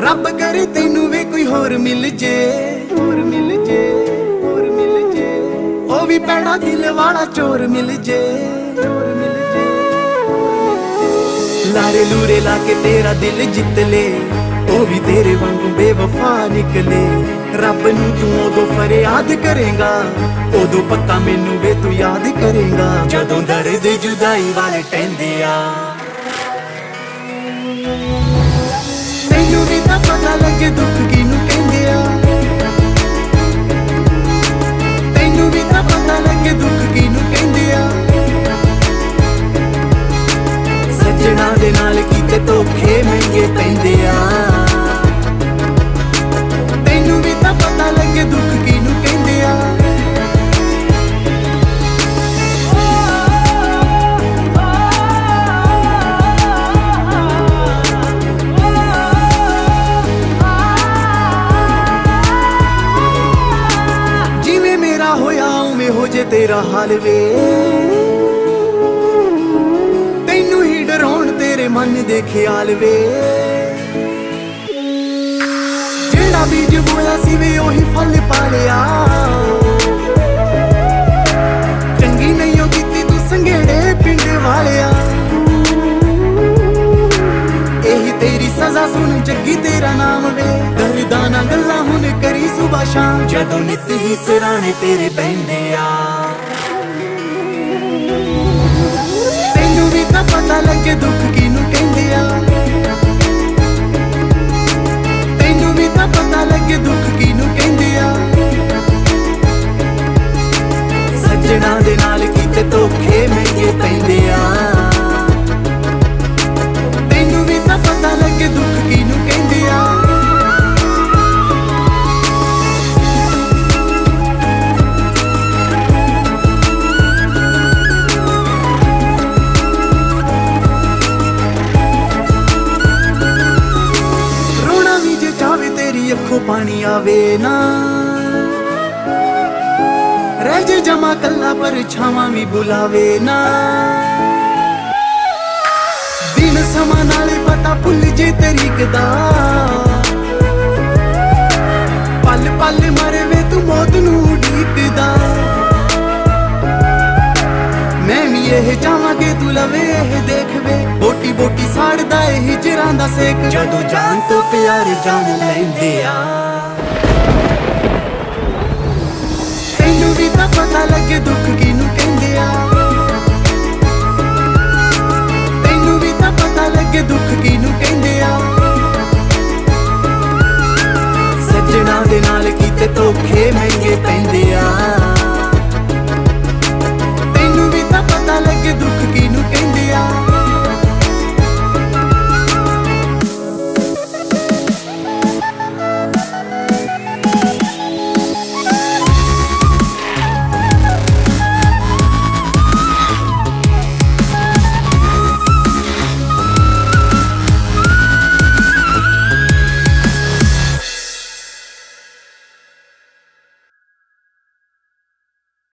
रब करे तेनू वे कोई होर मिल जे, होर मिल जे, होर मिल जे, ओ भी पैड़ा दिल वाला चोर मिल जे, चोर मिल जे, लारे लूरे लाके तेरा दिल जित ले, ओ भी तेरे वांगू बेवफा निकले। रब नू तू उदों फरियाद करेगा, उदों पक्का मैनू वे तू याद करेगा, जदों दर्द जुदाई वाले टहंदे आ। तैनू भी तां पता लगे दुख किनू कहंदे आ, तैनू भी तां पता लगे दुख किनू कहंदे आ। सजना दे नाल कीते धोखे महंगे पैंदे आ, तैनू भी तां पता लगे दुख किनू कहंदे आ। जिवें मेरा होया उवें हो जे तेरा हाल वे, तैनू ही डराउण तेरे मन दे ख्याल वे। जेड़ा बीज बोया सी वे ओही फल पालिया, चंगी नहीं हो कीती तू संघेड़े पिंड वालिया। एही तेरी सजा सुन जग्गी तेरा नाम वे, दर्दां गल्लां हुण करी सुबह शाम, जदों नित ही सराणे तेरे बहंदे आ। तैनू भी तां पता लगे दुख किनू कहंदे आ, तैनू भी तां पता लगे दुख किनू कहंदे आ। सजना दे नाल कीते धोखे महंगे पैंदे आ, तैनू भी तां पता लगे दुख किनू कहंदे आ। तेरी अखों पानी आवे ना, रह जे जमा कल्ला पर छावां भी बुलावे ना। दिन समा नाले पता भुल जे तरीक दा, पल पल मरे वे तू मौत नू उडीकदा। मैं भी यह जावांगे तू लवे यह देख वे, बोटी बोटी साड़दा ए हिजरां दा सेक, जदों जान तो प्यार जान लैंदे आ। तैनू भी तां पता लगे दुख किनू कहंदे आ।